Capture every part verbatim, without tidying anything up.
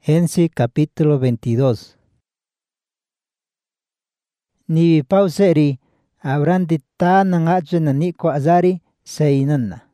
Génesis capítulo veintidós. Ni pauseri Abraham di ta nangacho na ni ko azari sainanna.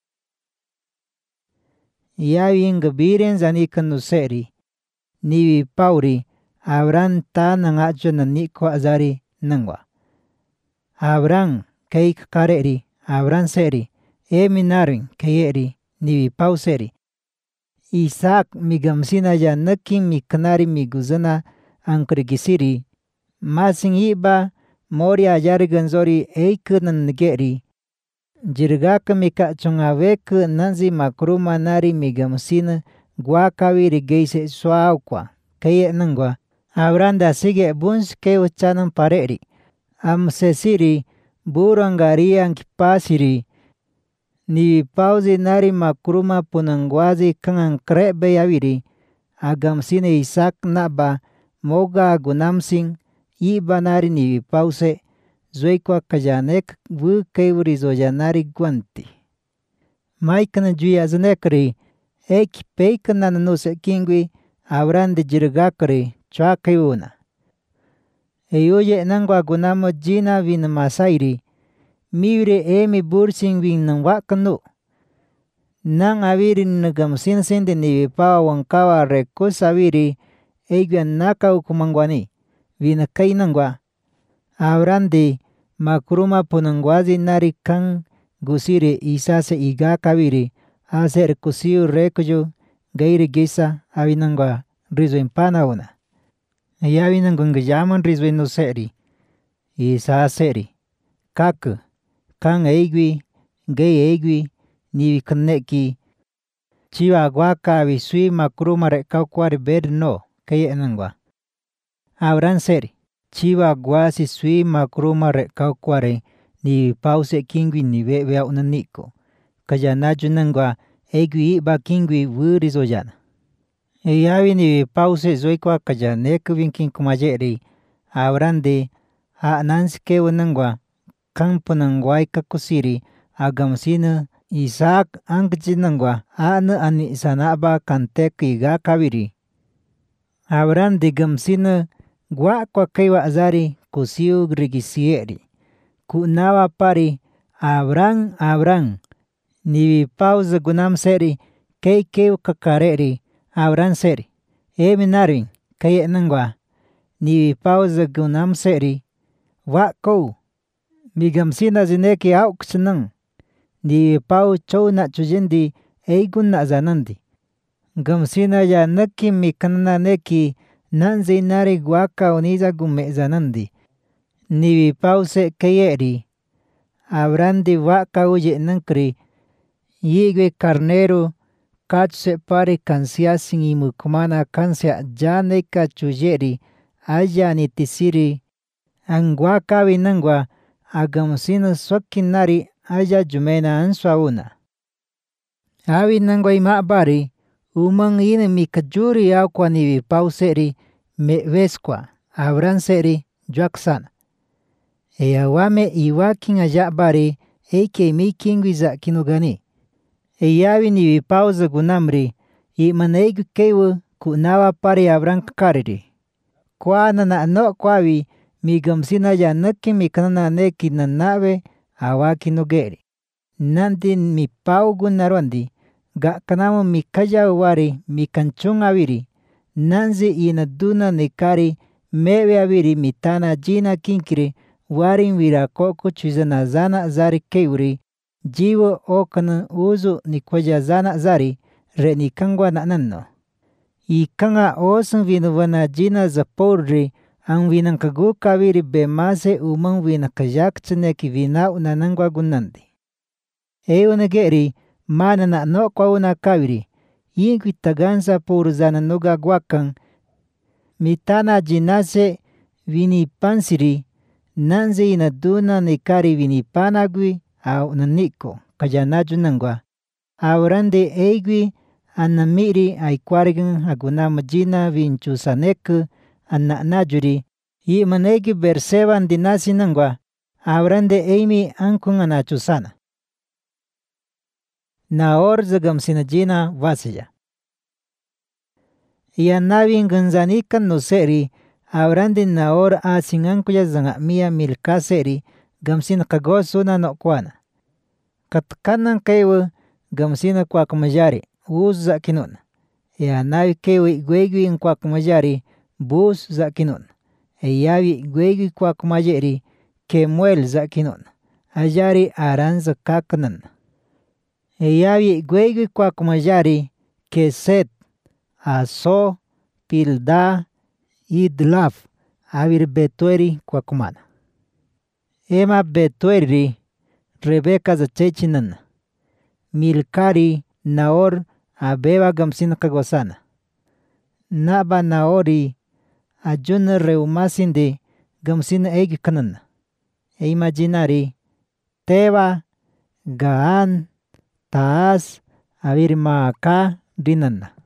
Yawing gabiren zani kanuseri. Ni pauri Abraham ta nangacho na ni ko azari nangwa. Abraham kay kareri Abraham seri e minaring kayeri ni pauseri. Isaac migamsina ya nakin mikanari miguzana ang krigisiri. Masing iba moria yarganzori eikunan negeri. Jirgaka mika chungawek nanzi makruma nari migamsina guakawiri geise suaukwa. Kaya nangwa Abranda sige buns ke ucanan pareri. Am sesiri burangaria kipasiri. Ni pauzi nari makruma punangwazi kangang krebe yawiri. Agam sine Isaac naba moga gunamsing iba nari ni pause. Zoikwa kajanek wu kewri zojanari guanti. Maikana juya zanekri eki peikana nanuse kingwi abrande jirgakri chua kayuna. Eyuye nangwa gunamo jina vin masairi. Mire emi bursing wing nang wakanu. Nang awiri nagamsin sindi ni pawa wangkawa rekus awiri egyan naka ukumangwani. Wina kay nangwa. Abrandi makruma punangwazi nari kang gusiri isase iga kawiri. Aser kusiu rekuju gairi gisa awinangwa rizo impana una. Ayawinangwa ngayaman rizo inuseri. Isa seri. Kaku. Kang eigwi, gay eigwi, ni kaneki. Chiwa guaka visui makruma rekau kwari bed no, kaya nangwa. Abraham seri. Chiwa guasi sui makruma rekau kwari, ni pause kingwi ni wewea unaniko. Kaya naju nangwa, eigwi iba kingwi wurizo jana. Eyawi ni pause zoikwa kaya neku winking kumajeri. Abraham de, ha nanske wanangwa. Kang punangway kakusiri agam sina Isaac angjinangwa ana ani sanaba kantek iga kawiri. Abraham digam sina gwa kwa kaywa azari kusiu grigisieri. Kunawa pari Abraham Abraham. Niwi pauza gunam seri kay kew kakareri Abraham seri. E minarwing kaya nangwa. Niwi pauza gunam seri. Wa kou. Migamsina zineki auksinang. Ni pau chow na chujindi eigun na zanandi. Gamsina ya naki mikanana neki nanzi nari guaka uniza gume zanandi. Ni pau se kayeri. Abrandi waka uye nankri. Yigwe carnero kach se pari kansia singimu kumana kansia janeka chujeri. Aya ni tisiri. Angwaka winangwa. Agam sina sokin nari aya jumena answa una. Awi nangwa ima bari, umang ina mikajuri au kwa niwi pau seri me veskwa, Abraham seri juaksana. E awame iwaking aja bari, eke miking wiza kinugani. E yawi niwi pau zagunamri, imanegu kewu kunawa pari Abraham kakariri. Kwa nana no kwawi, migamsina ya naki mikanana neki nanawe awaki nugeri. Nanti mi pau gunarwandi. Ga kanamu mikaya wari mikanchung awiri. Nanzi ina duna nekari mewe awiri mitana jina kinkiri. Warin wira koko chuzana zana zari keuri. Jiwo okana uzu nikwaya zana zari. Re nikangwa na nanno. Ikanga osan vinuwana jina zapori. Ang winangkagu kawiri bemase umang winakayak tseneki vina unanangwa gunandi. E unageri mana na no kwa una kawiri. Yingwi tagansa puruzana nuga guakang. Mitana jinase vinipansiri. Nanze inaduna nekari vinipanagwi au naniko. Kajanaju nangwa. Aurande eigwi anamiri aikwarigan agunama jina vinchusaneku. Anak najuri, i manegi bersewan dinasi nangwa, Abrande eimi angkung anachusana. Naor zagam sinajina wasija. Yanabin ganzanikan no seri, Abraham din Nahor asingan kuya zanga mia milka seri, gamsin kagosuna no kwana. Katkanan kewe gamsina kwa kumajari, uz za kinun. Yanabi kewe gwegwi kwa kumajari, bus za kinun. Eyabi gwegwi kwa kumajeri, kemuel za kinun. Ajari aran za kakanan. Eyabi gwegwi kwa kumajari, keset, aso, pilda, idlaf, abir betueri kwa kumana. Ema betueri, Rebeka za chechinan. Milkari, Nahor, abeba gamsina kagosana. Naba Nahori, ajuna reumasinde, gamsina egi kanan. E imaginari, Teba, Gaan, Taas, abir maaka dinana.